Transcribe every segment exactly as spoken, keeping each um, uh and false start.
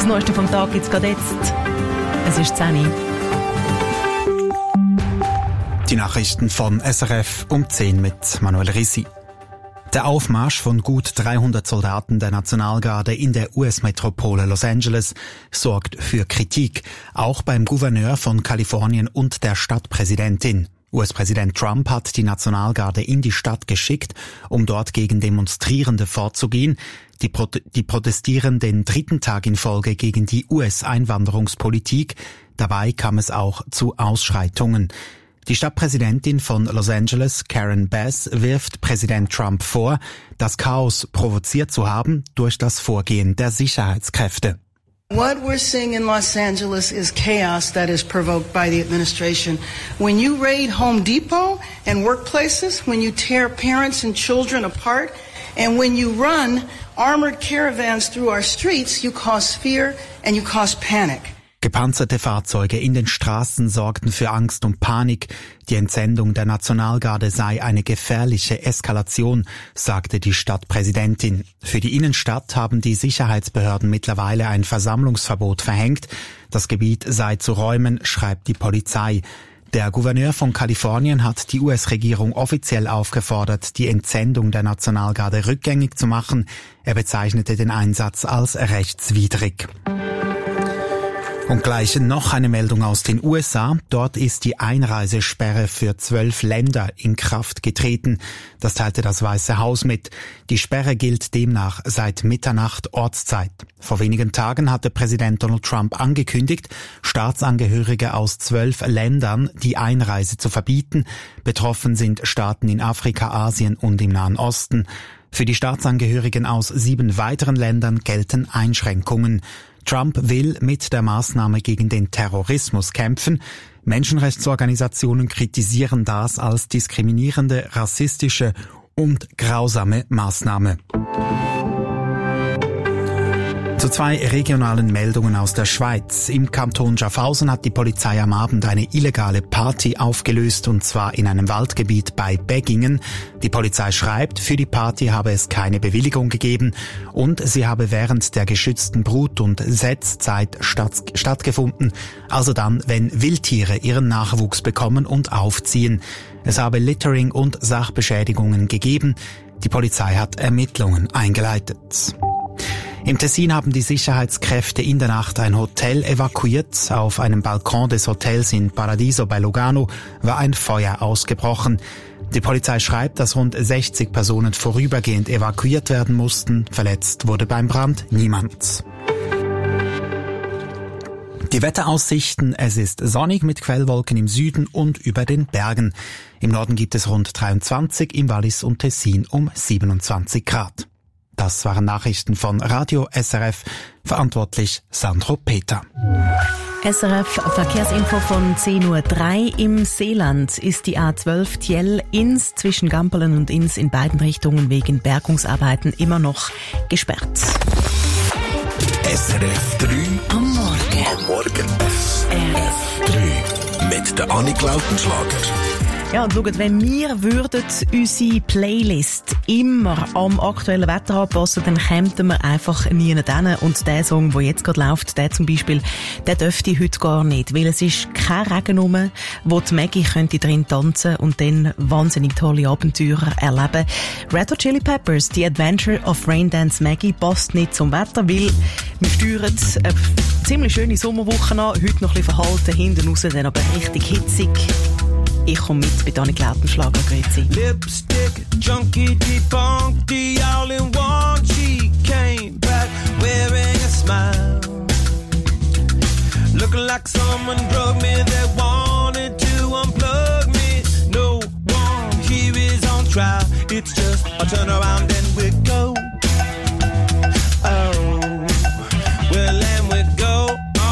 Neueste vom Tag gibt es gerade jetzt. Es ist zehn Uhr. Die Nachrichten von S R F um zehn mit Manuel Rissi. Der Aufmarsch von gut dreihundert Soldaten der Nationalgarde in der U S-Metropole Los Angeles sorgt für Kritik, auch beim Gouverneur von Kalifornien und der Stadtpräsidentin. U S-Präsident Trump hat die Nationalgarde in die Stadt geschickt, um dort gegen Demonstrierende vorzugehen. Die, Pro- die protestieren den dritten Tag in Folge gegen die U S-Einwanderungspolitik. Dabei kam es auch zu Ausschreitungen. Die Stadtpräsidentin von Los Angeles, Karen Bass, wirft Präsident Trump vor, das Chaos provoziert zu haben durch das Vorgehen der Sicherheitskräfte. What we're seeing in Los Angeles is chaos that is provoked by the administration. When you raid Home Depot and workplaces, when you tear parents and children apart, and when you run armored caravans through our streets, you cause fear and you cause panic. Gepanzerte Fahrzeuge in den Straßen sorgten für Angst und Panik. Die Entsendung der Nationalgarde sei eine gefährliche Eskalation, sagte die Stadtpräsidentin. Für die Innenstadt haben die Sicherheitsbehörden mittlerweile ein Versammlungsverbot verhängt. Das Gebiet sei zu räumen, schreibt die Polizei. Der Gouverneur von Kalifornien hat die U S-Regierung offiziell aufgefordert, die Entsendung der Nationalgarde rückgängig zu machen. Er bezeichnete den Einsatz als rechtswidrig. Und gleich noch eine Meldung aus den U S A. Dort ist die Einreisesperre für zwölf Länder in Kraft getreten. Das teilte das Weiße Haus mit. Die Sperre gilt demnach seit Mitternacht Ortszeit. Vor wenigen Tagen hatte Präsident Donald Trump angekündigt, Staatsangehörige aus zwölf Ländern die Einreise zu verbieten. Betroffen sind Staaten in Afrika, Asien und im Nahen Osten. Für die Staatsangehörigen aus sieben weiteren Ländern gelten Einschränkungen. Trump will mit der Maßnahme gegen den Terrorismus kämpfen. Menschenrechtsorganisationen kritisieren das als diskriminierende, rassistische und grausame Maßnahme. Zu zwei regionalen Meldungen aus der Schweiz. Im Kanton Schaffhausen hat die Polizei am Abend eine illegale Party aufgelöst, und zwar in einem Waldgebiet bei Beggingen. Die Polizei schreibt, für die Party habe es keine Bewilligung gegeben und sie habe während der geschützten Brut- und Setzzeit statt, stattgefunden, also dann, wenn Wildtiere ihren Nachwuchs bekommen und aufziehen. Es habe Littering und Sachbeschädigungen gegeben. Die Polizei hat Ermittlungen eingeleitet. Im Tessin haben die Sicherheitskräfte in der Nacht ein Hotel evakuiert. Auf einem Balkon des Hotels in Paradiso bei Lugano war ein Feuer ausgebrochen. Die Polizei schreibt, dass rund sechzig Personen vorübergehend evakuiert werden mussten. Verletzt wurde beim Brand niemand. Die Wetteraussichten: Es ist sonnig mit Quellwolken im Süden und über den Bergen. Im Norden gibt es rund dreiundzwanzig, im Wallis und Tessin um siebenundzwanzig Grad. Das waren Nachrichten von Radio S R F, verantwortlich Sandro Peter. S R F Verkehrsinfo von zehn Uhr drei. Im Seeland ist die A zwölf Tjell-Ins zwischen Gampelen und Ins in beiden Richtungen wegen Bergungsarbeiten immer noch gesperrt. S R F drei am Morgen. Am Morgen. S R F drei mit der Annik Lautenschlager. Ja, und schaut, wenn wir würden unsere Playlist immer am aktuellen Wetter anpassen, dann kämen wir einfach nie hin. Und der Song, der jetzt gerade läuft, der zum Beispiel, der dürfte heute gar nicht, weil es ist kein Regen rum, wo die Maggie könnte drin tanzen und dann wahnsinnig tolle Abenteuer erleben. Red Hot Chili Peppers, The Adventure of Rain Dance Maggie, passt nicht zum Wetter, weil wir steuern eine ziemlich schöne Sommerwoche an, heute noch ein bisschen verhalten, hinten raus dann aber richtig hitzig. Ich komme mit bei Annik Lautenschlager, grüezi. Lipstick, junkie, debunk, the all in one. She came back wearing a smile, looking like someone drugged me that wanted to unplug me. No one here is on trial. It's just a turn around and we go. Oh, well, and we go.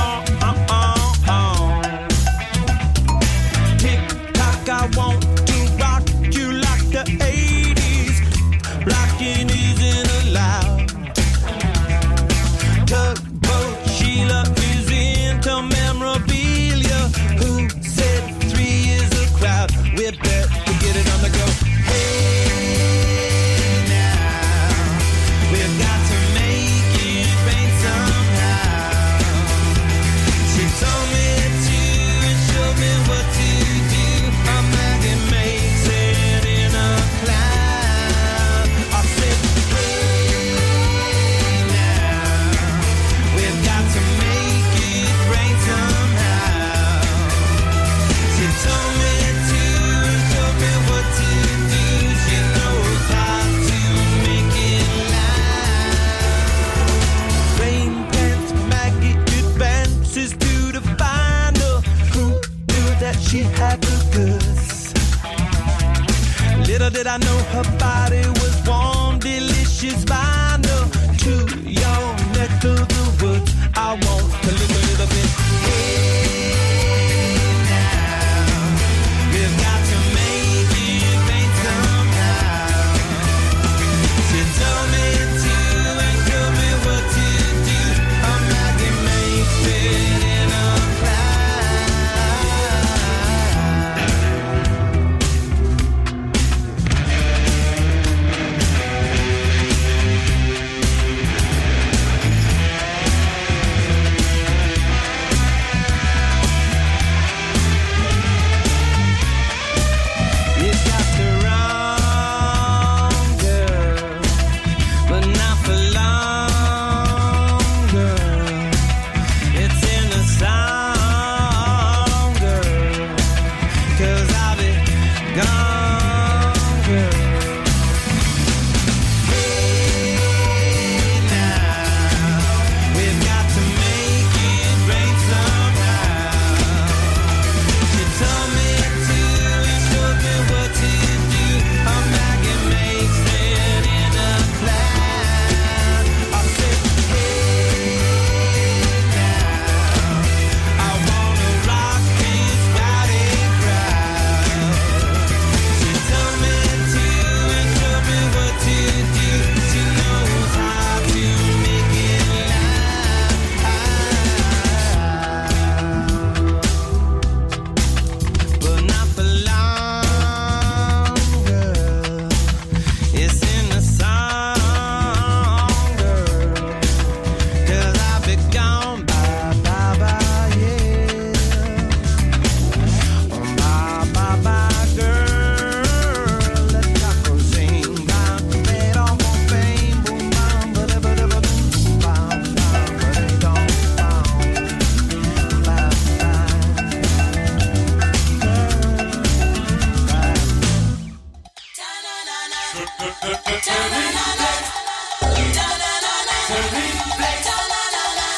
I want to rock you like the eighties. Rockin' isn't allowed. Tugboat Sheila is into memorabilia. Who said three is a crowd? We better get it on the go. Hey now.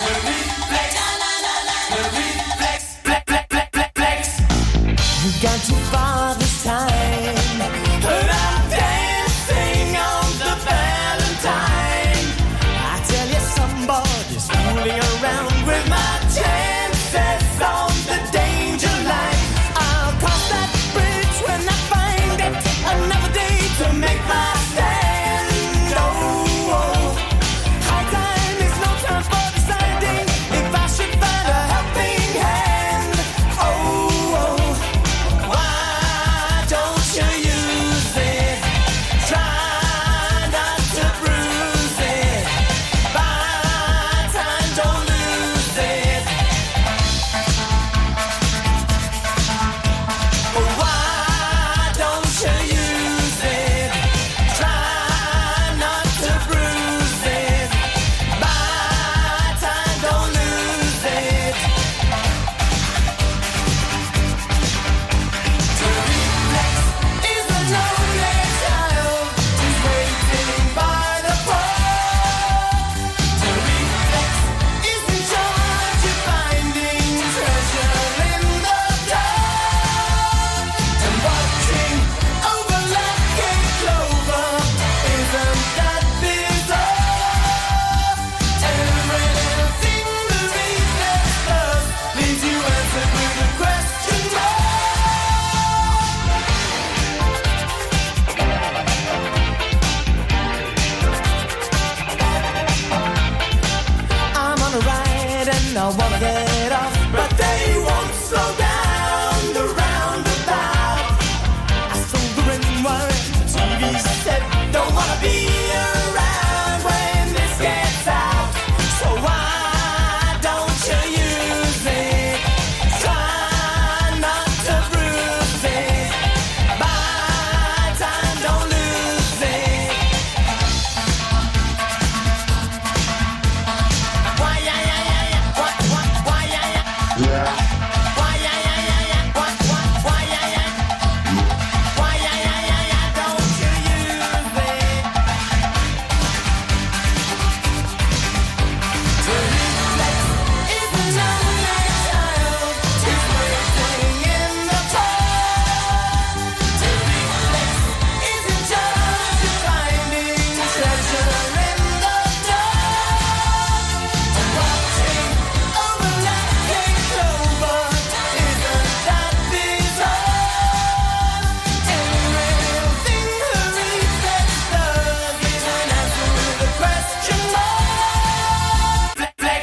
Got too far this time, but I'm dancing on the Valentine. I tell you, somebody's fooling around with my chances on the danger line. I'll cross that bridge when I find it. Another day to make my stand. Oh, oh. High time is no time for deciding if I should find a helping hand. Oh, oh. Why don't you use it? Try not to bruise it. Buy time, don't lose it. Why don't you use it? Try not to bruise it. Buy time, don't lose it. To reflex is a lonely child who's waiting by the pole. To reflex is in charge of finding treasure in the dark. And watching over lucky clover, isn't that bizarre? Everything the reflex does leaves you answered with a question mark. I'm on a ride and I wanna get off, but they won't slow down the roundabout. I sold the ring wire, the T V set, don't wanna be around when this gets out. So why don't you use it? Try not to bruise it. Buy time, don't lose it. Why, yeah, yeah, yeah, yeah. What, what, why, yeah, yeah. Why, yeah, yeah, yeah, yeah. What, what, why, yeah, yeah. Why, yeah, yeah, yeah, yeah. Don't you use it? To reflex is a lonely child who's waiting in the cold. To reflex is in charge of finding treasure in the dark. And watching over lucky clover, isn't that bizarre? Everything the reflex does is an answer with a question mark. Flex, flex.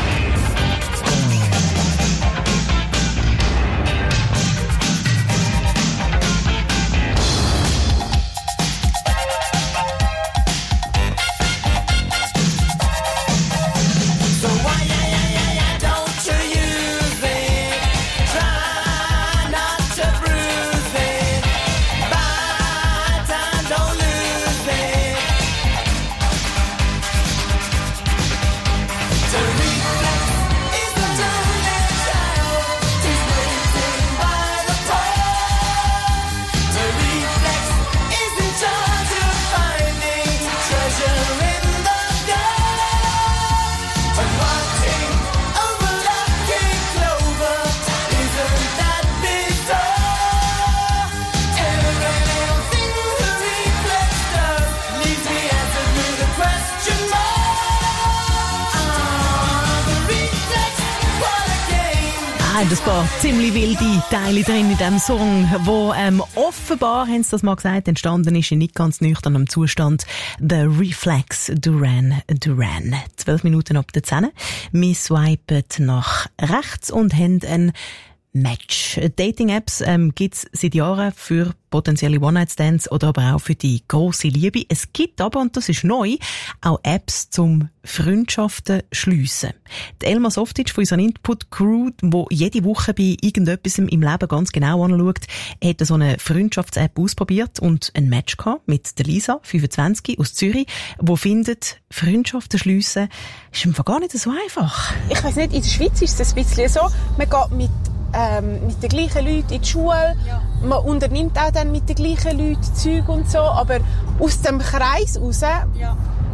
So why, yeah, yeah, yeah, yeah, don't you use it? Try not to bruise it. Buy time, don't lose it. To reflex is a lonely child who's waiting by the pole. To reflex is in charge of finding treasure in the dark. And watching over lucky clover, isn't that bizarre? Everything the reflex does leaves me answered with a question mark. Ah, the reflex, what a game. Ah, ein paar ziemlich wilde Teile drin in diesem Song, wo ähm, offenbar, haben sie das mal gesagt, entstanden ist in nicht ganz nüchternem Zustand. The Reflex, Duran Duran. Zwölf Minuten ab der zehn. Wir swipen nach rechts und haben ein Match. Dating-Apps ähm, gibt's seit Jahren für potenzielle One-Night-Stands oder aber auch für die grosse Liebe. Es gibt aber, und das ist neu, auch Apps zum Freundschaften schliessen. Die Elma Softic von unserer Input-Crew, die jede Woche bei irgendetwas im Leben ganz genau anschaut, hat so eine Freundschafts-App ausprobiert und ein Match gehabt mit der Lisa, fünfundzwanzig, aus Zürich, die findet, Freundschaften schliessen ist einfach gar nicht so einfach. Ich weiss nicht, in der Schweiz ist es ein bisschen so, man geht mit Ähm, mit den gleichen Leuten in die Schule. Ja. Man unternimmt auch dann mit den gleichen Leuten Zeug und so, aber aus dem Kreis raus ja.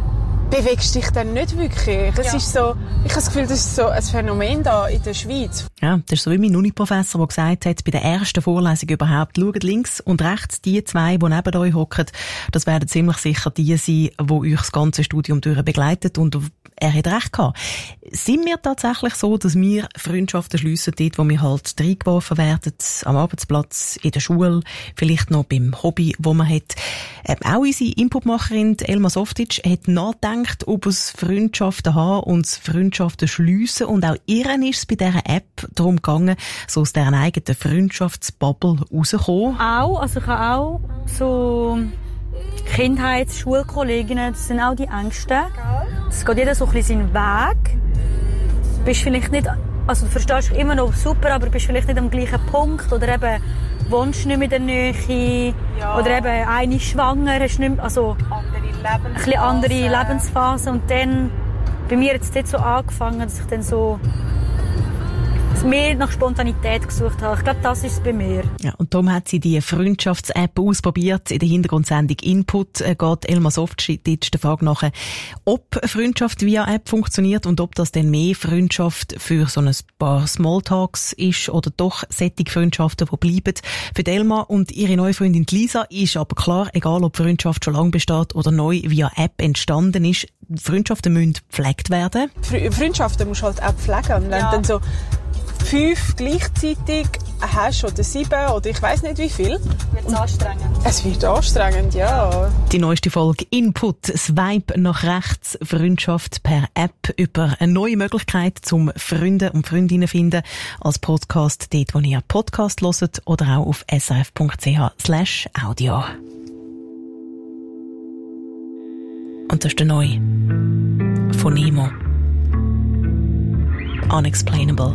bewegst dich dann nicht wirklich. Es ja. ist so, ich habe das Gefühl, das ist so ein Phänomen da in der Schweiz. Ja, das ist so wie mein Uni-Professor, der gesagt hat, bei der ersten Vorlesung überhaupt, schaut links und rechts die zwei, die neben euch hocken, das werden ziemlich sicher die sein, die euch das ganze Studium durch begleitet, und er hat recht gehabt. Sind wir tatsächlich so, dass wir Freundschaften schliessen, dort, wo wir halt reingeworfen werden, am Arbeitsplatz, in der Schule, vielleicht noch beim Hobby, wo man hat. Ähm, auch unsere Inputmacherin Elma Softic hat nachgedacht, ob es Freundschaften haben und Freundschaften schliessen, und auch ihr ist es bei dieser App darum gegangen, so aus deren eigenen Freundschaftsbubble rauszukommen. Auch, also ich habe auch so Kindheits-Schulkolleginnen, das sind auch die Ängsten. Es geht jeder so ein bisschen seinen Weg. Du bist vielleicht nicht, also du verstehst immer noch super, aber du bist vielleicht nicht am gleichen Punkt, oder eben wohnst nicht mehr in der Nähe, ja. Oder eben eine ist schwanger, hast nicht mehr, also ein bisschen andere Lebensphase. Und dann, bei mir hat es dort so angefangen, dass ich dann so mehr nach Spontanität gesucht habe. Ich glaube, das ist es bei mir. Ja, und darum hat sie die Freundschafts-App ausprobiert. In der Hintergrundsendung Input äh, geht Elma Softic der Frage nach, ob Freundschaft via App funktioniert und ob das dann mehr Freundschaft für so ein paar Smalltalks ist oder doch sättige Freundschaften, die bleiben. Für Elma und ihre neue Freundin Lisa ist aber klar, egal ob Freundschaft schon lange besteht oder neu via App entstanden ist, Freundschaften müssen gepflegt werden. Freundschaften musst du halt auch pflegen. Und wenn ja. dann so fünf gleichzeitig hast oder sieben oder ich weiss nicht wie viel. Wird es anstrengend? Es wird anstrengend, ja. Die neueste Folge Input, Swipe nach rechts, Freundschaft per App, über eine neue Möglichkeit zum Freunde und Freundinnen finden, als Podcast dort, wo ihr Podcast hört, oder auch auf srf.ch slash audio. Und das ist der neue von Nemo. Unexplainable.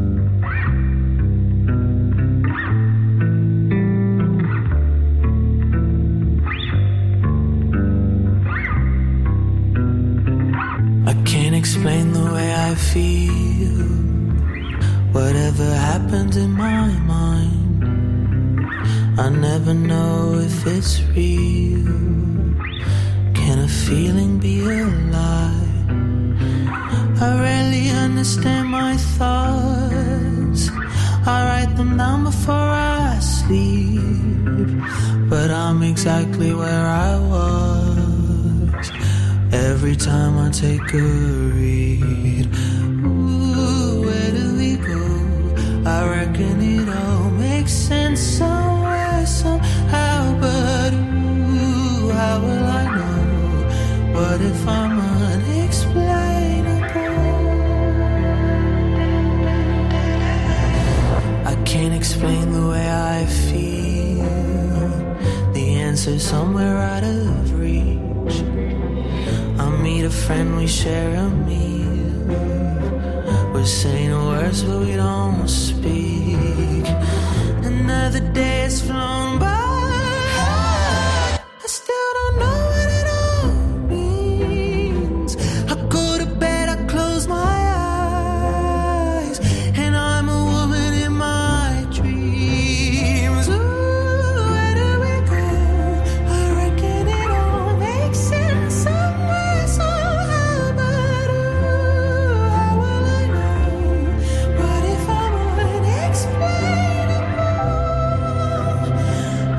I can't explain the way I feel. Whatever happens in my mind, I never know if it's real. Can a feeling be a lie? I rarely understand my thoughts. I write them down before I sleep, but I'm exactly where I was every time I take a read. Ooh, where do we go? I reckon it all makes sense somewhere, somehow, but ooh, how will I know? What if I'm unexplainable? I can't explain the way I feel. The answer's somewhere out of reach. I meet a friend, we share a meal. We're saying words but we don't speak. Another day has flown by. I still don't know what it all means. I go to bed, I close my eyes, and I'm a woman in my dreams. Ooh, where do we go? I reckon it all makes sense somewhere, somehow, but ooh, how will I know? What if I'm unexplainable?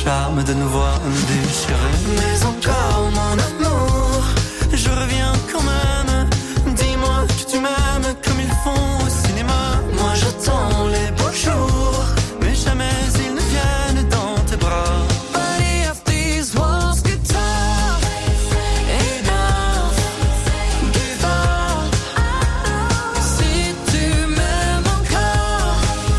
charme de nous voir nous déchirer. Mais encore mon amour, je reviens quand même. Dis-moi que tu m'aimes comme ils font au cinéma. Moi j'attends les beaux jours, mais jamais ils ne viennent dans tes bras. Body of these walls get tough. Enough, give up. Si tu m'aimes encore,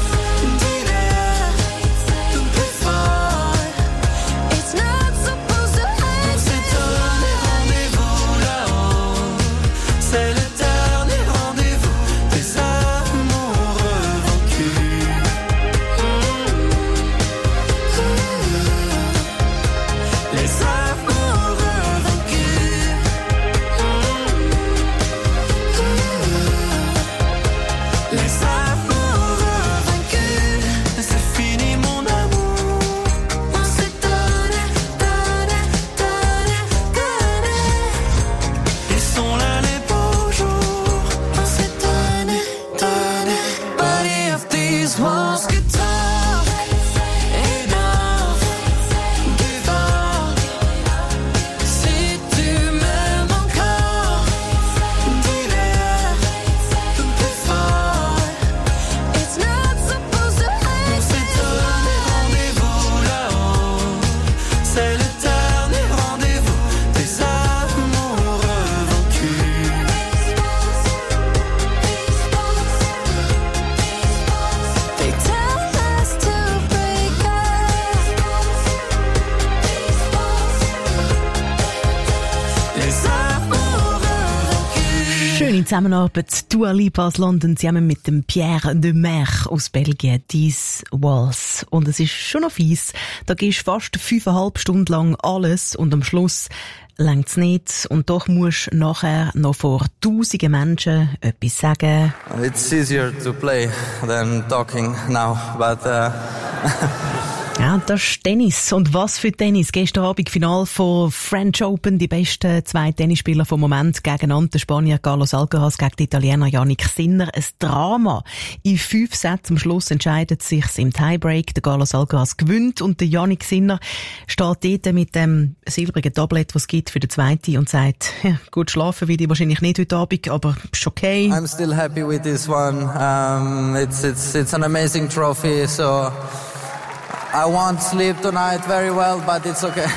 dis-le plus fort. It's not supposed to end. On s'est donné rendez-vous là-haut. C'est le dernier rendez-vous des amoureux vaincus. Les amoureux vaincus. Les amoureux vaincus. C'est fini mon amour. On s'est donné, donné, donné, donné. Ils sont là les beaux jours. On s'est donné, donné. Body of these walls get tough. Enough, give up. Si tu m'aimes encore, dis-le plus fort. It's not supposed to end. On s'est donné rendez-vous là-haut. C'est le dernier rendez-vous des amoureux vaincus. They tell us to break up. Les amoureux vaincus. Schöne Zusammenarbeit. Dua Lipa aus London zusammen mit dem Pierre de Mer aus Belgien. These Walls. Und es ist schon noch fies. Da gehst du fast fünfeinhalb Stunden lang alles und am Schluss längt's nicht. Und doch musst du nachher noch vor tausenden Menschen etwas sagen. It's easier to play than talking now, but uh, Ja, das ist Tennis. Und was für Tennis. Gestern Abend Final von French Open. Die besten zwei Tennisspieler vom Moment gegeneinander. Der Spanier Carlos Alcaraz gegen den Italiener Jannik Sinner. Ein Drama. In fünf Sätzen am Schluss entscheidet sich's im Tiebreak. Der Carlos Alcaraz gewinnt und der Jannik Sinner steht dort mit dem silbrigen Tablett, was es gibt für den Zweiten und sagt, ja, gut schlafen will ich wahrscheinlich nicht heute Abend, aber ist okay. I'm still happy with this one. Um, it's it's it's an amazing trophy, so I won't sleep tonight very well, but it's okay.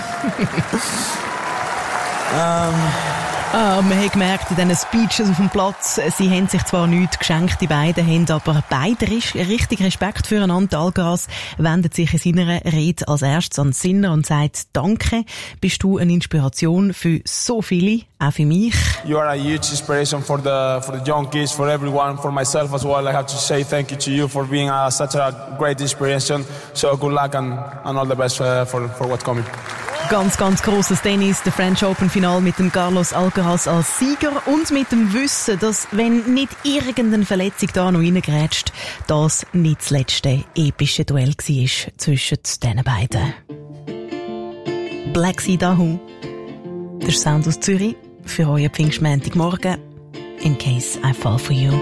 um, Ah, man hat gemerkt in diesen Speeches auf dem Platz, sie haben sich zwar nichts geschenkt, die beiden haben aber beide richtig Respekt füreinander. Alcaraz wendet sich in seiner Rede als erstes an Sinner und sagt, danke, bist du eine Inspiration für so viele, auch für mich. You are a huge inspiration for the for the young kids, for everyone, for myself as well. I have to say thank you to you for being uh, such a great inspiration. So good luck and, and all the best uh, for, for what's coming. Ganz, ganz grosses Tennis, der French Open Final mit dem Carlos Alcaraz als Sieger und mit dem Wissen, dass, wenn nicht irgendeine Verletzung da noch reingrätscht, das nicht das letzte epische Duell war zwischen diesen beiden. Black Sea Dahoo, der Sound aus Zürich, für euren Pfingstmontagmorgen, in case I fall for you.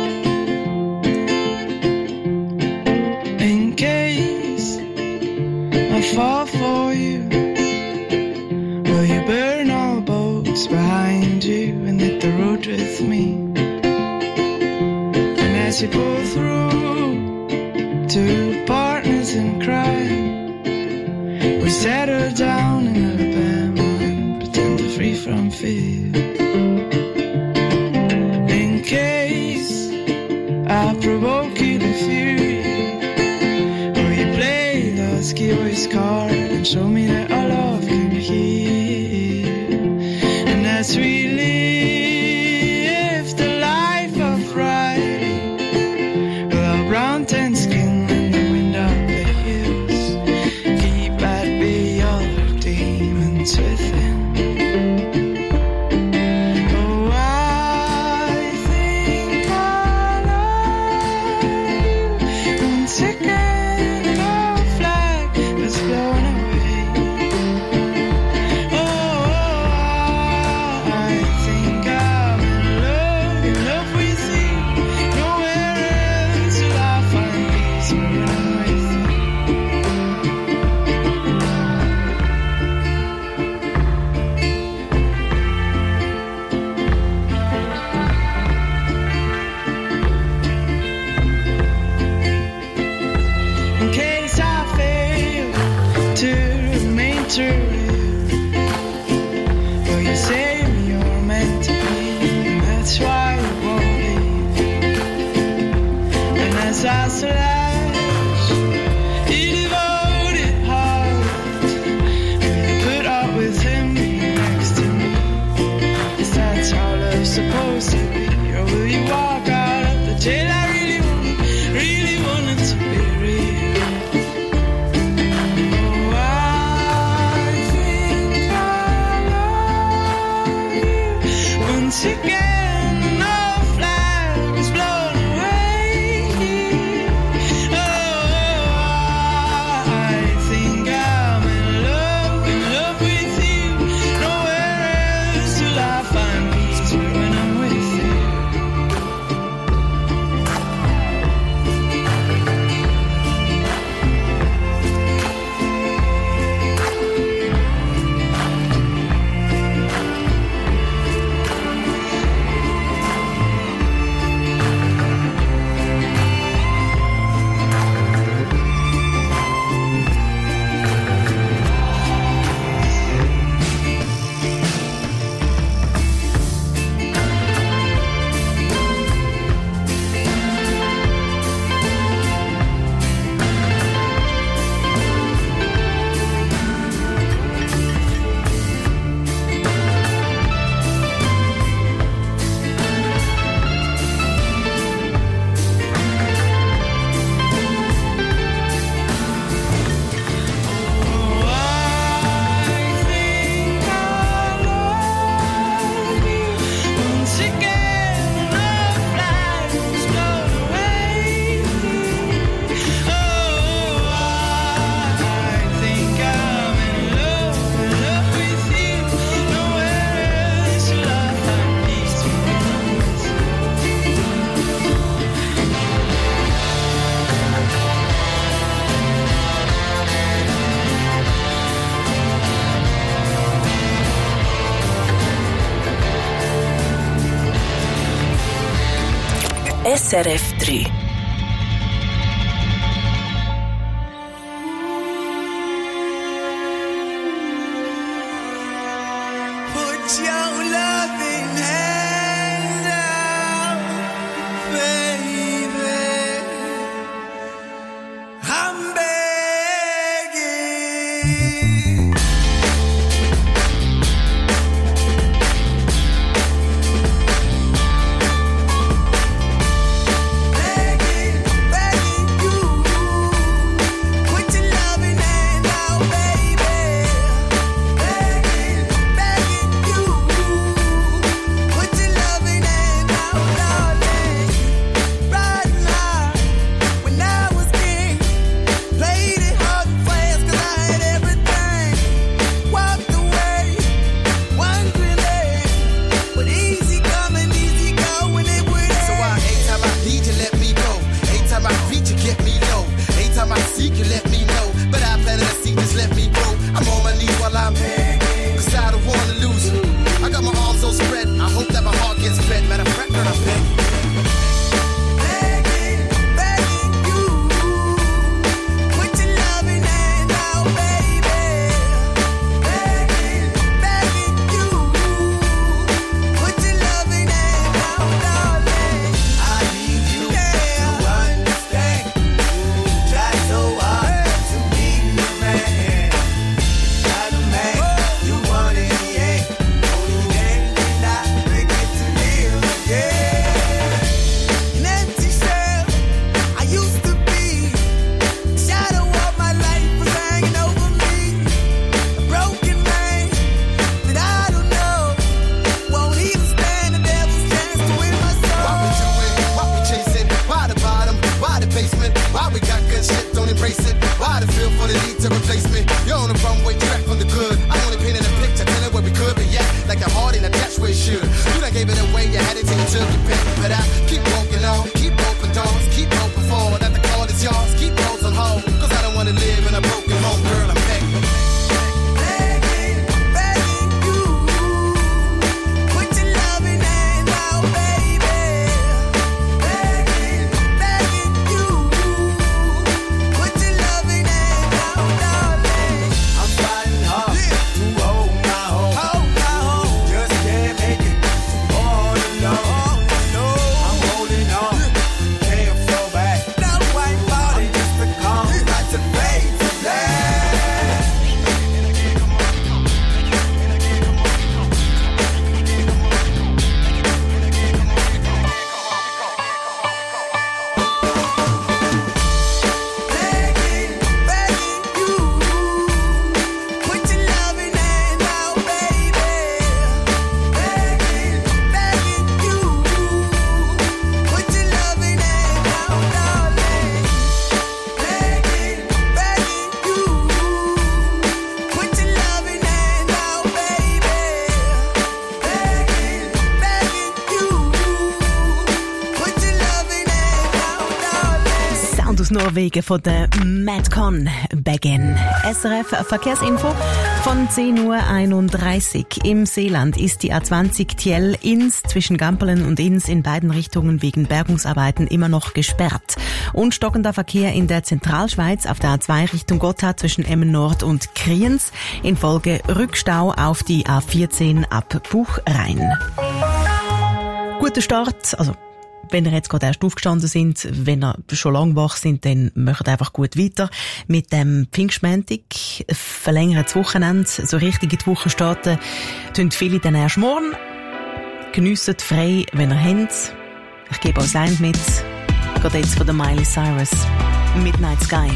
In case I fall for you, will you burn all boats behind you and hit the road with me? And as you pull through, two partners in crime, we settle down in Alabama and pretend to free from fear. In case I provoke you to fury, will you play the ski-boy's card and show me that our love can be here? And as we live the life of riding, with our brown tan skin and the wind up the hills, keep at bay all our demons within. Oh, I think I love you. I'm sick and our flag has blown away. Oh, I true. Well, you say you're meant to be, and that's why you won't leave. And as I slash your devoted heart, will you put up with him next to me? Is that how love's supposed to be? Or will you walk out of the jail? I really want, really want it to be real. Oh, I think I love you. Once again, no flags blown away. Oh, I think I'm in love, in love with you. Nowhere else will I find peace when I'm with you. S R F drei. Put your loving hand out, baby. I'm begging. Begging, begging you. Put your loving hand out, baby. Begging, begging you. Put your loving hand out, darling. Right now, when I was king, played it hard and fast 'cause I had everything. Norwegen von der Madcon Begin. S R F Verkehrsinfo von zehn Uhr einunddreißig. Im Seeland ist die A zwanzig Thiel-Ins zwischen Gampelen und Ins in beiden Richtungen wegen Bergungsarbeiten immer noch gesperrt. Und stockender Verkehr in der Zentralschweiz auf der A zwei Richtung Gotthard zwischen Emmen Nord und Kriens infolge Rückstau auf die A vierzehn ab Buchrhein. Guter Start, also wenn ihr jetzt gerade erst aufgestanden sind, wenn ihr schon lang wach sind, dann macht einfach gut weiter. Mit dem Pfingstmontag verlängert das Wochenende, so richtig in die Woche starten, tun viele dann erst morgen. Geniesst frei, wenn ihr habt. Ich gebe euch eins mit. Geht jetzt von der Miley Cyrus. Midnight Sky.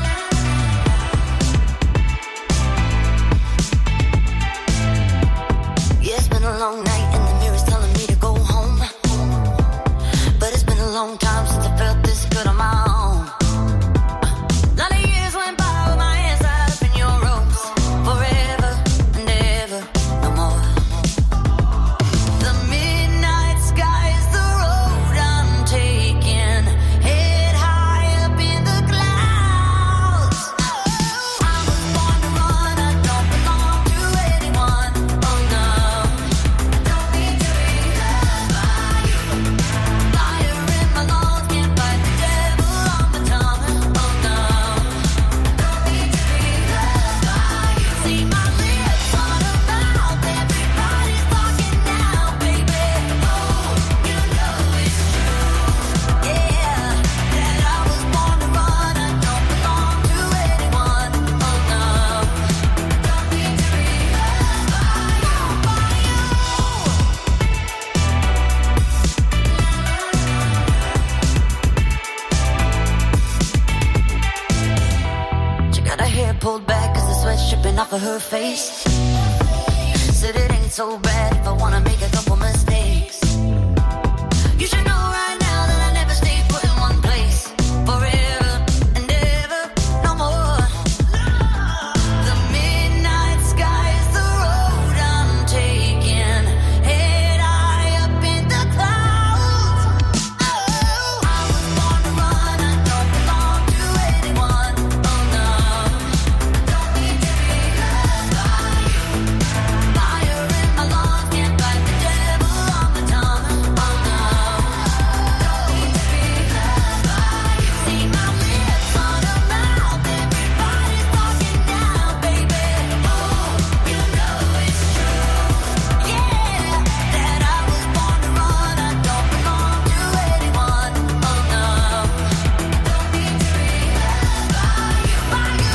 Yeah, it's been a long night and the mirror's telling me to go home. But it's been a long time since I felt this good on my own. A lot of years went by with my hands tied up in your ropes. Forever and ever, no more. The midnight sky is the road I'm taking. Head high up in the clouds. I was born to run, I don't belong to anyone. Oh no. Don't need to be loved by you. Fire in my lungs, can't fight the devil on my tongue. Oh no. Don't need to be loved by you. See my lips on a mouth, everybody's talking now, baby. Oh, you know it's true. Yeah, that I was born to run, I don't belong to anyone. Oh no. Don't need to be loved by you. She got her hair pulled back cause the sweat's dripping off of her face. Said it ain't so bad if I wanna make a couple mistakes. You should know right now that I never stay put in one place. Forever and ever, no more. The midnight sky is the road I'm taking. Head high up in the clouds. Oh, I was born to run, I don't belong to anyone. Oh no. Don't need to be loved by you. Fire in my lungs, can't fight the devil on my tongue. Oh no. Don't need to be loved by you. See my lips on her mouth, everybody's talking now, baby. Oh, you know it's true. Yeah, that I was born to run, I don't belong to anyone. Oh no. Don't need to be loved by you, by you.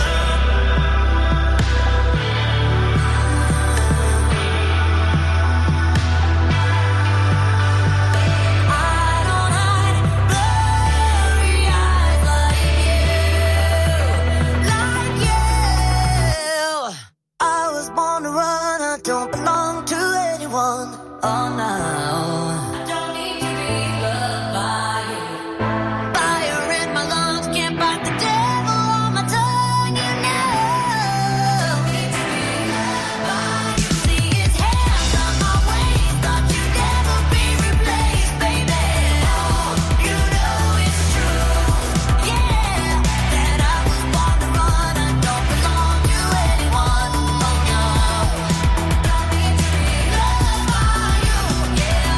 I don't hide blurry eyes like you, like you. I was born to run, I don't belong to anyone. Oh no. I don't need to be loved by you. Fire in my lungs, can't fight the devil on my tongue, you know. Don't need to be loved by you. See his hands on my waist, thought you'd never be replaced, baby. Oh, you know it's true. Yeah, that I was born to run, I don't belong to anyone. Oh no. Don't need to be loved by you. Yeah.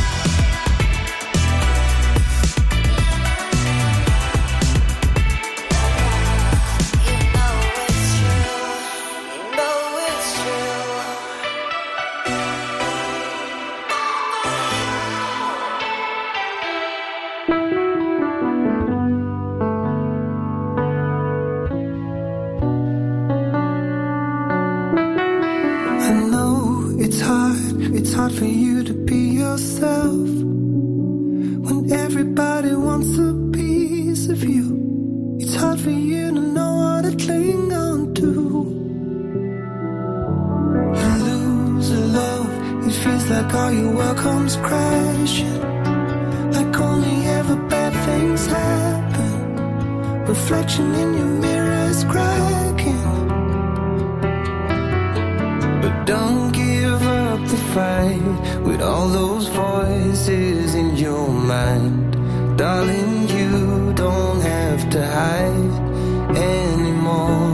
You know it's true. You know it's true. I know it's hard, it's hard for you to be yourself when everybody wants a piece of you. It's hard for you to know what to cling on to. You lose a love, it feels like all your world comes crashing, like only ever bad things happen. Reflection in your mirror is cracking. But don't give up the fight with all those voices in your mind. Darling, you don't have have to hide anymore.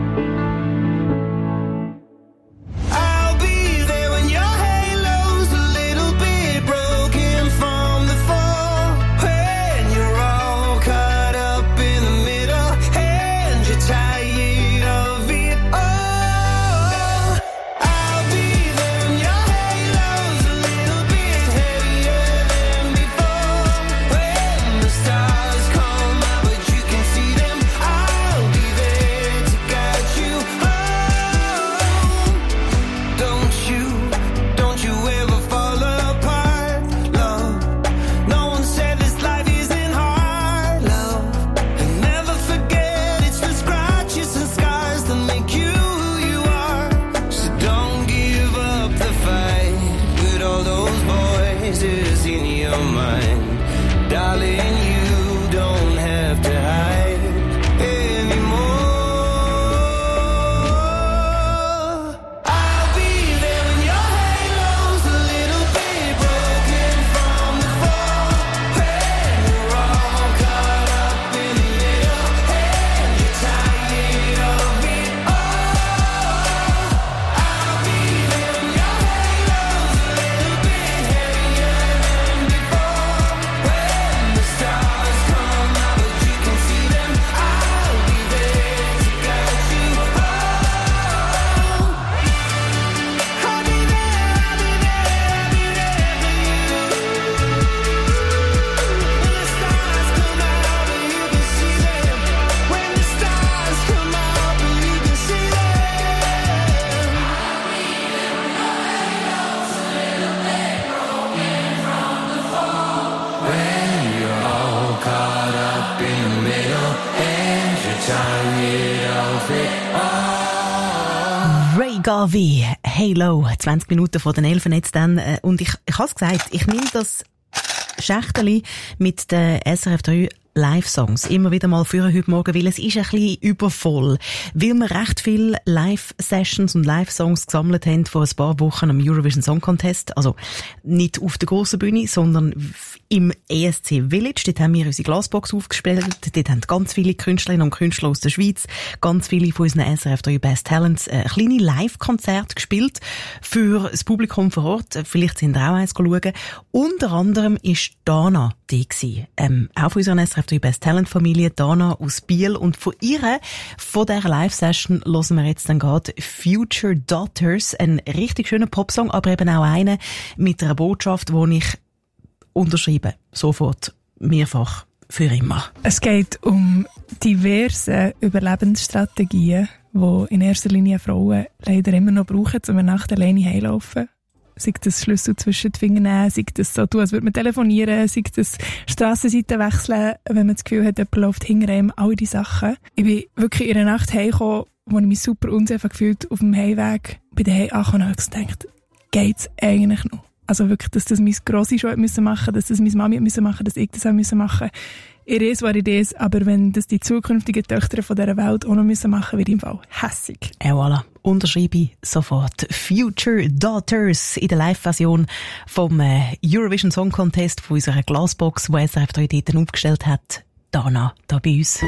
Garvey, Halo, zwanzig Minuten vor den elf jetzt dann. Und ich, ich habe es gesagt, ich nehme das Schächteli mit den S R F drei Live-Songs immer wieder mal für heute Morgen, weil es ist ein bisschen übervoll. Weil wir recht viele Live-Sessions und Live-Songs gesammelt haben vor ein paar Wochen am Eurovision Song Contest. Also nicht auf der grossen Bühne, sondern im E S C Village. Dort haben wir unsere Glasbox aufgespielt. Dort haben ganz viele Künstlerinnen und Künstler aus der Schweiz, ganz viele von unseren S R F drei Best Talents, äh, kleine Live-Konzerte gespielt für das Publikum vor Ort. Vielleicht sind ihr auch eins schauen. Unter anderem ist Dana die gewesen. Ähm, auch von unserer S R F drei Best Talent Familie, Dana aus Biel. Und von ihr, von dieser Live-Session, hören wir jetzt dann gerade Future Daughters. Ein richtig schöner Popsong, aber eben auch einer mit einer Botschaft, die ich unterschreibe. Sofort, mehrfach, für immer. Es geht um diverse Überlebensstrategien, die in erster Linie Frauen leider immer noch brauchen, um eine Nacht alleine heimlaufen. Sei das Schlüssel zwischen die Finger nehmen, sei das so tun, als würde man telefonieren, sei das Strassenseite wechseln, wenn man das Gefühl hat, jemand läuft hinter einem, all diese Sachen. Ich bin wirklich in einer Nacht heimgekommen, wo ich mich super unsicher gefühlt auf dem Heimweg. Bei der Heim angekommen und habe gedacht, geht's eigentlich noch? Also wirklich, dass das meine Grossi schon machen musste, dass das meine Mami machen musste, dass ich das auch machen musste. Ihr ist, war das, aber wenn das die zukünftigen Töchter von dieser Welt auch noch machen müssen, wird im Fall hässig. Et voilà, unterschreibe ich sofort. Future Daughters in der Live-Version vom Eurovision Song Contest von unserer Glasbox, die S R F drei dort aufgestellt hat. Dana, da bei uns.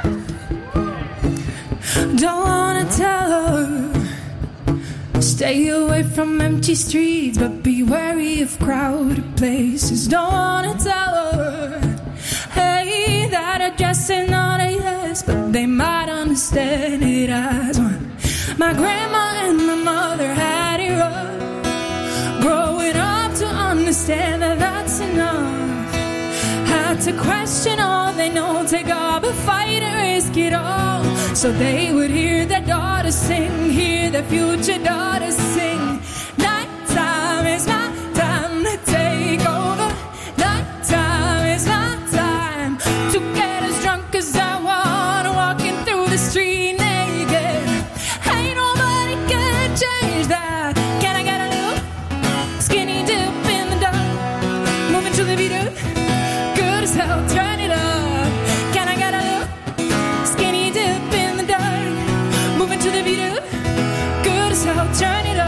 Don't wanna tell her, stay away from empty streets, but be wary of crowded places. Don't wanna tell her, hey, that a dress is not a yes, but they might understand it as one. My grandma and my mother had it rough, growing up to understand that that's enough. Had to question all they know, take up a fight and risk it all, so they would hear their daughters sing, hear their future daughters sing. Nighttime is my time to take over. Nighttime is my time to get as drunk as I want, walking through the street naked. Ain't nobody gonna change that. Can I get a little skinny dip in the dark, moving to the beat of good as hell, turn it up. Can I get a little skinny dip in the dark, moving to the beat of good as hell, turn it up.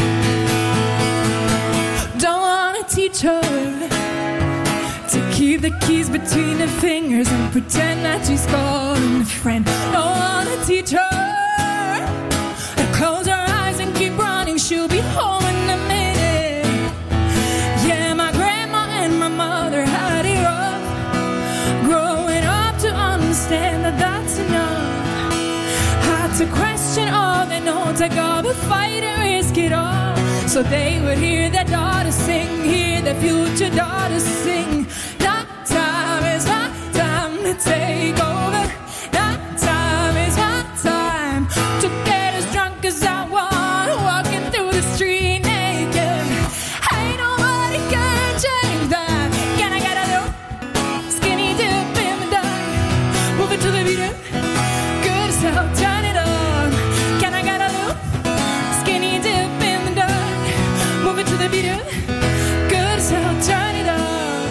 Don't wanna teach her to keep the keys between her fingers and pretend that she's calling a friend. Don't wanna teach her to close her eyes and keep running. She'll be home in a minute. Yeah, my grandma and my mother had it rough, growing up to understand that that's enough. Had to question all they know, take up a fight and risk it all, so they would hear their daughter sing, hear their future daughter sing. That time is my time to take over. That time is my time to get as drunk as I want, walking through the street naked. Ain't nobody can change that. Can I get a little skinny dip in the dark? Move it to the beat, good as hell, turn it on. Can I get a little skinny dip in the dark? Move it to the beat, good as hell, turn it on.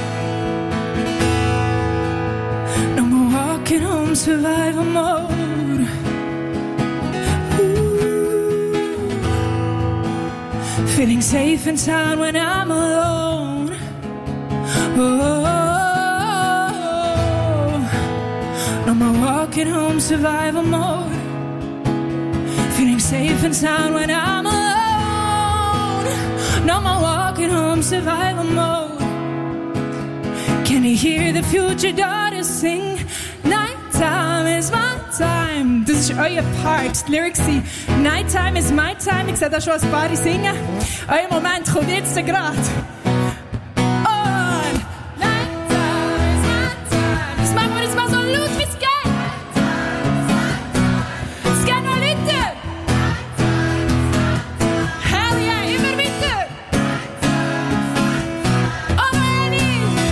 No more walking home, survival mode. Ooh. Feeling safe and sound when I'm alone. Oh. No more walking home, survival mode. Feeling safe and sound when I'm alone. No more walking home, survival mode. Can you hear the future daughters sing? Nighttime is my time. Das ist euer Part. Die Lyrics sind Nighttime is my time. Ich sehe da schon ein paar singen. Euer Moment kommt jetzt gerade. Und Nighttime is my time. Das machen wir jetzt mal so laut wie es geht. Es geht noch lauter. Hell yeah, immer weiter. Oh, Manny.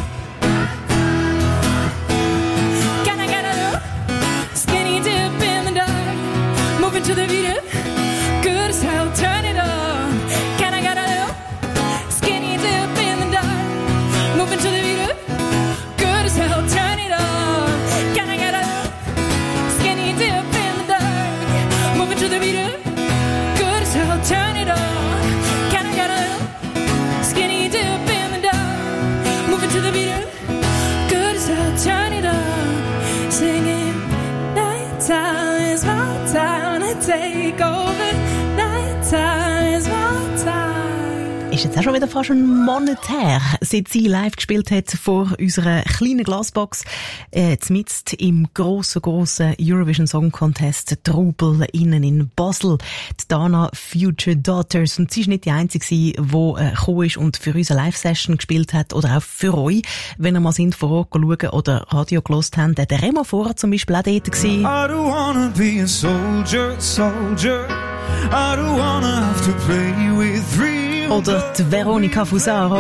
Can I get a little skinny dip in the dark? Move it to the beat, good as hell, turn it on. Can I get a little skinny dip in the dark? Move it to the beat, good as hell, turn it on. Can I get a little skinny dip in the dark? Move it to the beat, good as hell, turn it on. Can I get a little skinny dip in the dark? Move it to the beat, good as hell, turn it on. Singing, nighttime is my time to take over. Nighttime is my time. Ist jetzt auch schon wieder fast ein Monat her, seit sie live gespielt hat vor unserer kleinen Glasbox, äh, mitten im grossen, grossen Eurovision Song Contest Trubel innen in Basel. Die Dana Future Daughters. Und sie ist nicht die Einzige, die äh, gekommen ist und für unsere Live-Session gespielt hat oder auch für euch, wenn ihr mal sind vor Ort schauen oder Radio gehört habt. Der Remo vorher zum Beispiel auch dort gewesen. I don't wanna be a soldier, soldier. I don't wanna have to play with real. Oder die Veronica Fusaro.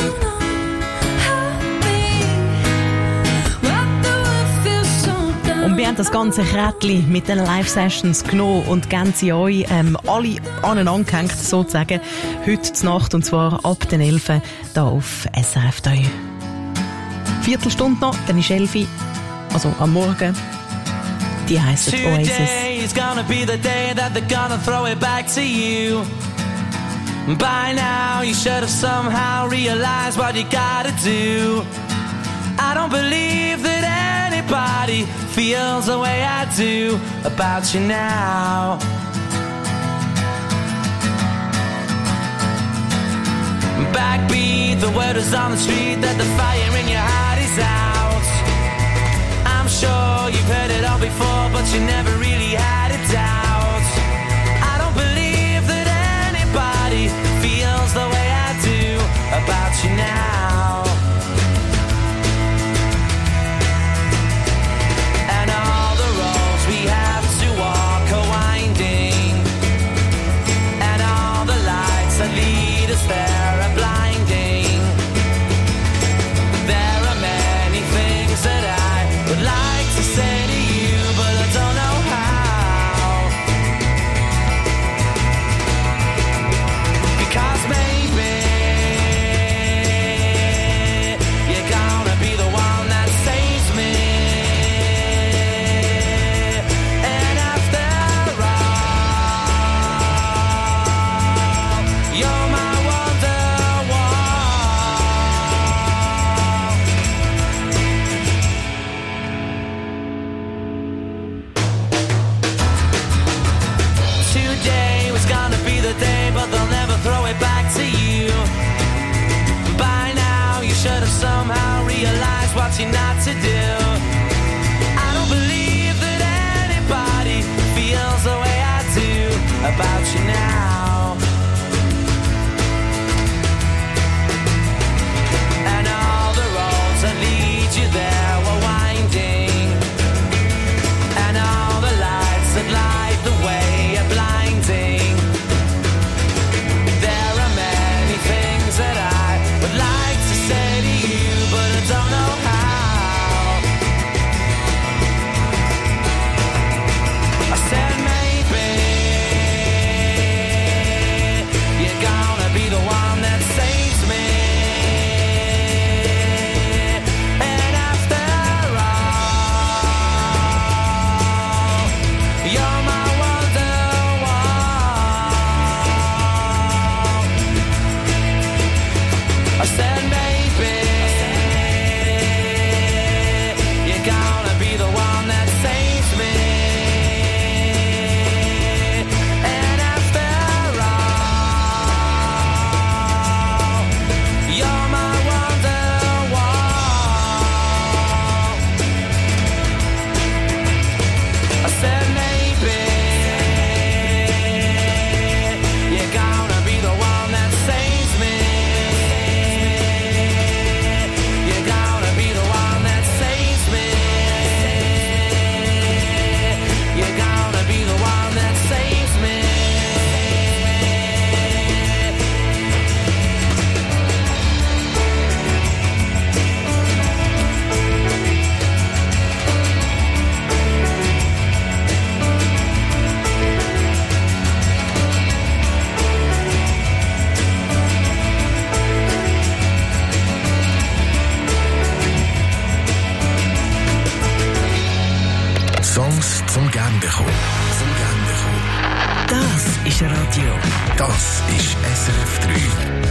Und wir haben das ganze Krätli mit den Live-Sessions genommen und geben sie euch ähm, alle aneinander gehängt, sozusagen, heute zur Nacht, und zwar ab den elf hier auf S R F drei. Viertelstunde noch, dann ist elf, also am Morgen. Die heisst Oasis. Today is gonna be the day that they're gonna throw it back to you. By now you should have somehow realized what you gotta do. I don't believe that anybody feels the way I do about you now. Backbeat, the word is on the street that the fire in your heart is out. I'm sure you've heard it all before, but you never really had a doubt. I don't believe that anybody feels the way I do about you now. And all the roads we have to walk are winding, and all the lights that lead us there are blinding. There are many things that I would like to say to you, but I don't know how. you not to do. I don't believe that anybody feels the way I do about you now. And all the roads that lead you there were winding, and all the lights that light the way are blinding. There are many things that I would like to say to you, but I don't know how. I said maybe you're gonna be the one that saves me. And after all, you're my wonderwall. I said maybe you're gonna be the one that saves me. And after all, you're my wonderwall. I said maybe you're gonna be the one that saves me. You're gonna be the one that saves me. You're gonna be the one that saves me. Songs zum gern bekommen. Zum gern bekommen. Das ist Radio. Das ist S R F drei.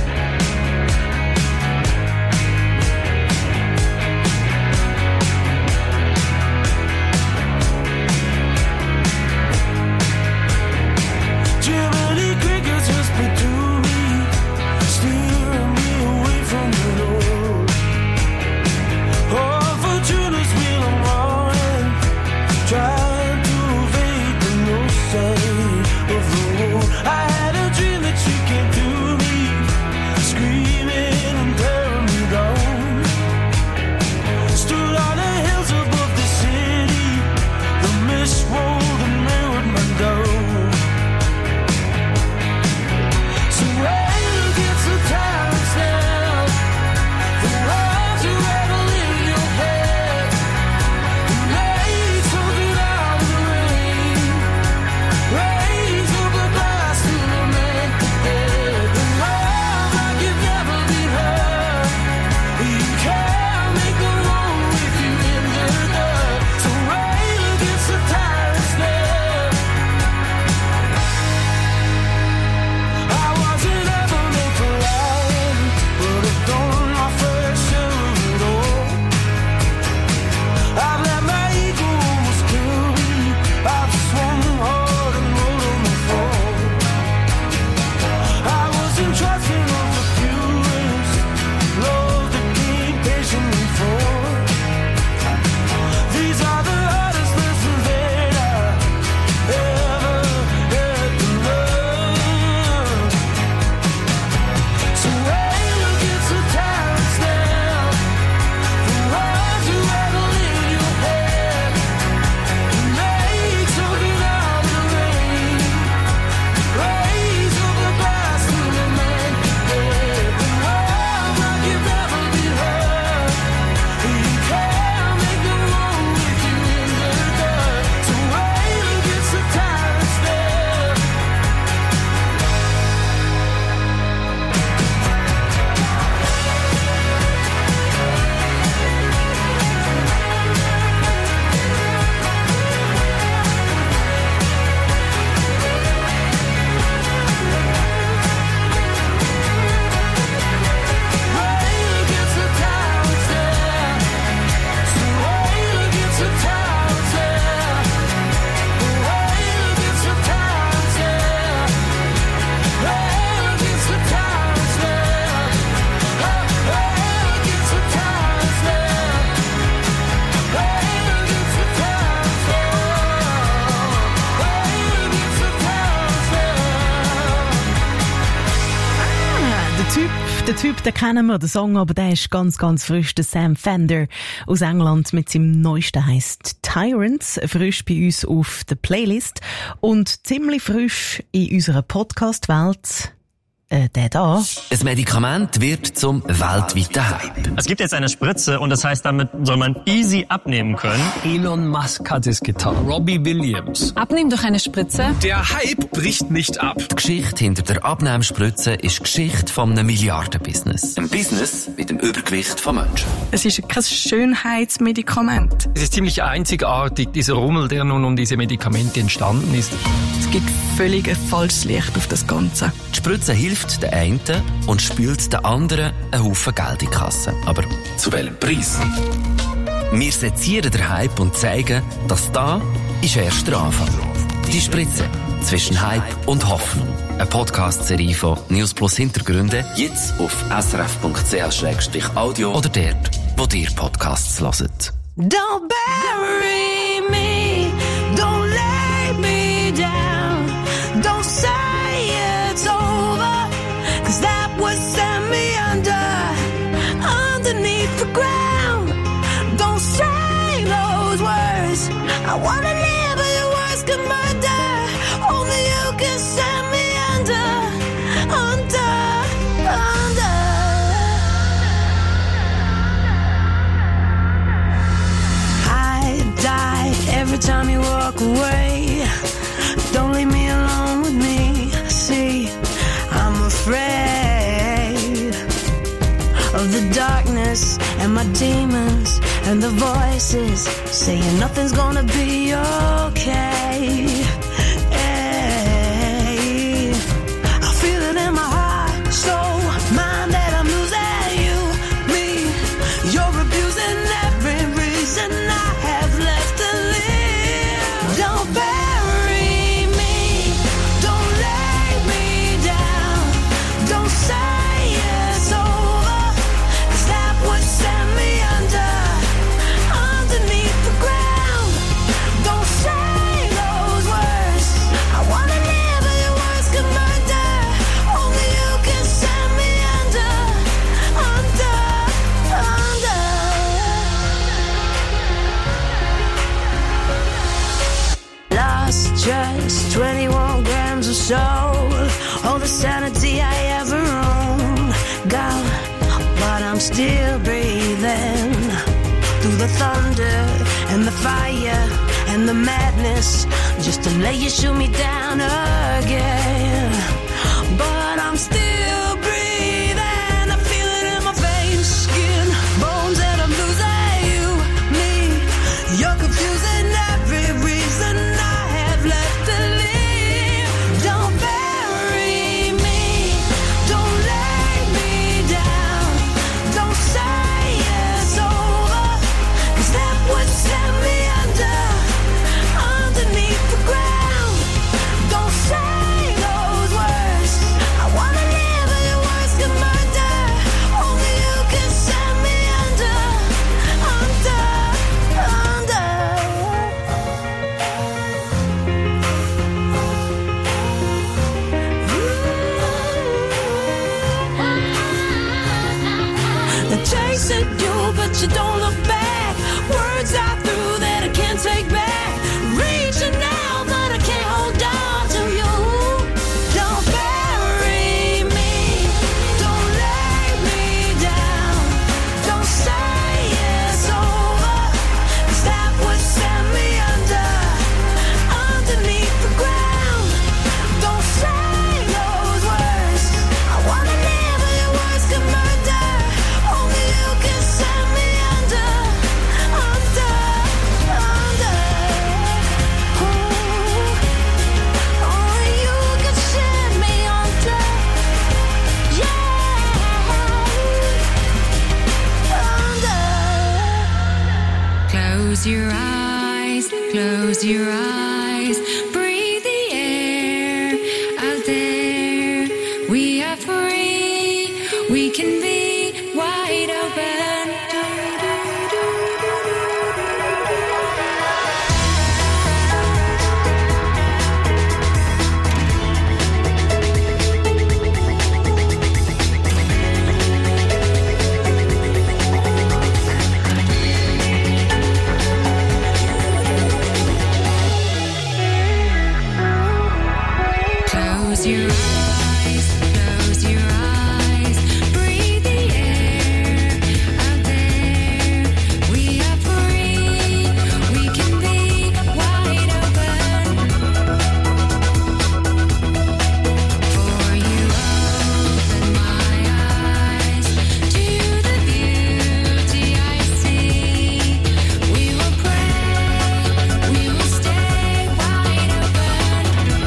Jiminy Crickets whisper to me, steering me away from the road. Oh, Fortuna's wheel I'm running, trying to evade the no sign of the road. I had a dream that she came to me, Der Typ, den kennen wir, der Song, aber der ist ganz, ganz frisch. Der Sam Fender aus England mit seinem neuesten heisst Tyrants. Frisch bei uns auf der Playlist. Und ziemlich frisch in unserer Podcast-Welt. Äh, der da. Ein Medikament wird zum weltweiten Hype. Es gibt jetzt eine Spritze und das heißt, damit soll man easy abnehmen können. Elon Musk hat es getan. Robbie Williams. Abnehmen durch eine Spritze. Der Hype bricht nicht ab. Die Geschichte hinter der Abnehmspritze ist die Geschichte von einem Milliardenbusiness. Ein Business mit dem Übergewicht von Menschen. Es ist kein Schönheitsmedikament. Es ist ziemlich einzigartig, dieser Rummel, der nun um diese Medikamente entstanden ist. Es gibt völlig ein falsches Licht auf das Ganze. Die Spritze hilft den einen und spült den anderen einen Haufen Geld in die Kasse. Aber zu welchem Preis? Wir sezieren den Hype und zeigen, dass da ist erst der Anfang. Die Spritze zwischen Hype und Hoffnung. Eine Podcast-Serie von News Plus Hintergründe, jetzt auf s r f punkt c h slash audio oder dort, wo ihr Podcasts hört. Don't bury me, don't lay me down, don't say it's over, 'cause that would send me under, underneath the ground. Don't say those words, I wanna live but your words can murder, only you can send me under, under, under. I die every time you walk away. Don't leave me alone with me. See, I'm afraid of the darkness and my demons and the voices saying nothing's gonna be okay. Hey, I feel it in my heart, soul, mind that I'm losing you, me. You're abusing every reason I have left to live. Don't bury me, don't lay me down, don't say it's over, 'cause that would send me under, underneath the ground. Don't say those words, I wanna live but your words can murder, only you can send me under, under, under. Lost just twenty-one grams of soul, all the sanity I ever owned, gone, but I'm still breathing through the thunder and the fire and the madness, just to let you shoot me down again. But I'm still breathing, I feel it in my veins, skin, bones, and I'm losing you, me. You're confusing every reason I have left to live. Don't bury me, don't lay me down, don't say it's over, 'cause that would send me under, underneath the ground. Don't say those words, I wanna live but your words can murder, only you can send me under, under, under. They're chasing you, but you don't look back. Words I threw that I can't take back. Reaching out, but I can't hold on to you. Don't bury me, don't lay me down, don't say it's over, 'cause that would send me under, underneath the ground. Don't say those words, I wanna live but your words can murder, only you can send me under, under, under. Ooh, only you can send me under, yeah, under. Close your eyes, close your eyes, breathe the air out there. We are free, we can be wide open. Close your eyes, close your eyes, breathe the air out there. We are free, we can be wide open. For you open my eyes to the beauty I see. We will pray, we will stay wide open.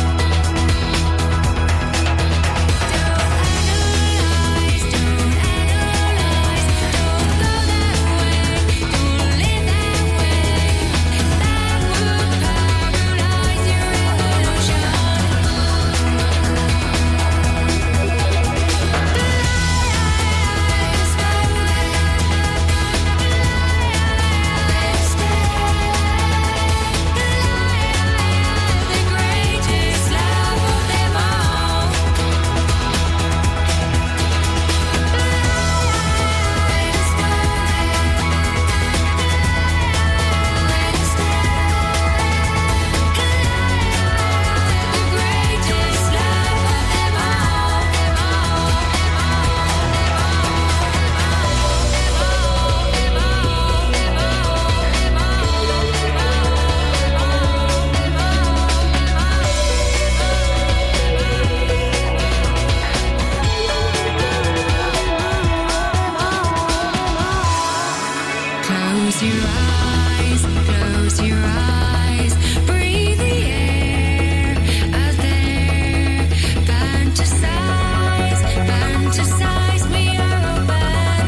Close your eyes, close your eyes, breathe the air out there. Fantasize, fantasize, we are open.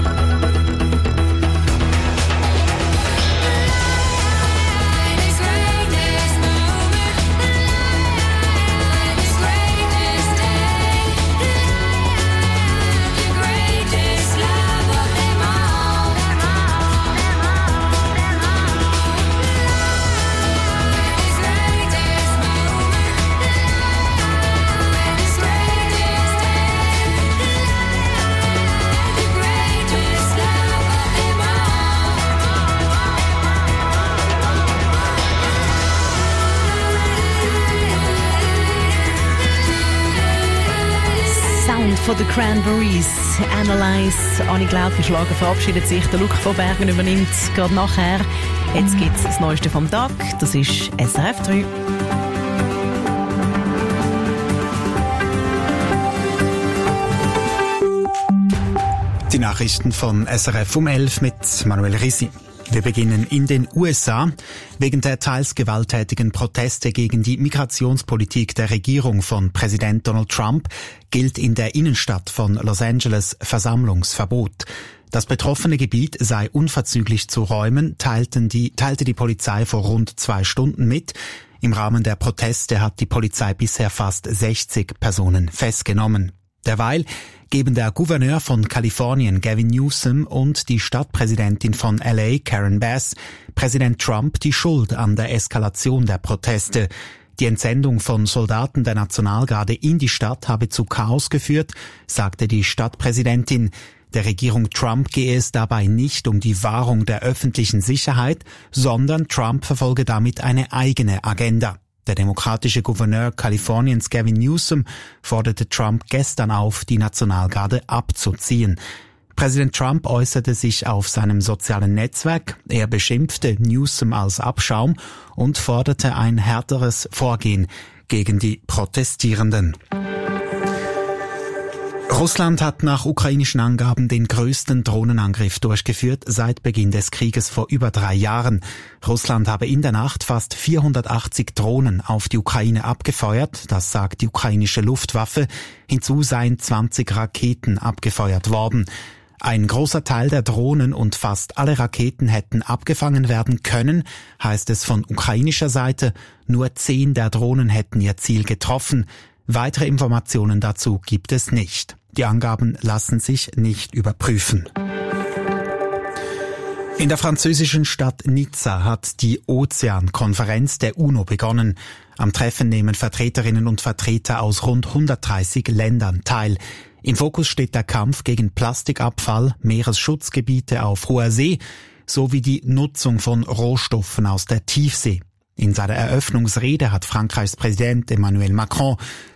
This greatest moment, this greatest day, the greatest love of them all. Sound von The Cranberries, Analyze. Annik Laut vom Schlager verabschiedet sich. Der Luc von Bergen übernimmt gerade nachher. Jetzt gibt es das Neueste vom Tag. Das ist S R F drei. Die Nachrichten von S R F um elf mit Manuel Risi. Wir beginnen in den U S A. Wegen der teils gewalttätigen Proteste gegen die Migrationspolitik der Regierung von Präsident Donald Trump gilt in der Innenstadt von Los Angeles Versammlungsverbot. Das betroffene Gebiet sei unverzüglich zu räumen, teilten die, teilte die Polizei vor rund zwei Stunden mit. Im Rahmen der Proteste hat die Polizei bisher fast sechzig Personen festgenommen. Derweil geben der Gouverneur von Kalifornien Gavin Newsom und die Stadtpräsidentin von L A Karen Bass Präsident Trump die Schuld an der Eskalation der Proteste. Die Entsendung von Soldaten der Nationalgarde in die Stadt habe zu Chaos geführt, sagte die Stadtpräsidentin. Der Regierung Trump gehe es dabei nicht um die Wahrung der öffentlichen Sicherheit, sondern Trump verfolge damit eine eigene Agenda. Der demokratische Gouverneur Kaliforniens Gavin Newsom forderte Trump gestern auf, die Nationalgarde abzuziehen. Präsident Trump äußerte sich auf seinem sozialen Netzwerk. Er beschimpfte Newsom als Abschaum und forderte ein härteres Vorgehen gegen die Protestierenden. Russland hat nach ukrainischen Angaben den größten Drohnenangriff durchgeführt seit Beginn des Krieges vor über drei Jahren. Russland habe in der Nacht fast vierhundertachtzig Drohnen auf die Ukraine abgefeuert, das sagt die ukrainische Luftwaffe. Hinzu seien zwanzig Raketen abgefeuert worden. Ein großer Teil der Drohnen und fast alle Raketen hätten abgefangen werden können, heißt es von ukrainischer Seite. Nur zehn der Drohnen hätten ihr Ziel getroffen. Weitere Informationen dazu gibt es nicht. Die Angaben lassen sich nicht überprüfen. In der französischen Stadt Nizza hat die Ozeankonferenz der UNO begonnen. Am Treffen nehmen Vertreterinnen und Vertreter aus rund hundertdreißig Ländern teil. Im Fokus steht der Kampf gegen Plastikabfall, Meeresschutzgebiete auf hoher See sowie die Nutzung von Rohstoffen aus der Tiefsee. In seiner Eröffnungsrede hat Frankreichs Präsident Emmanuel Macron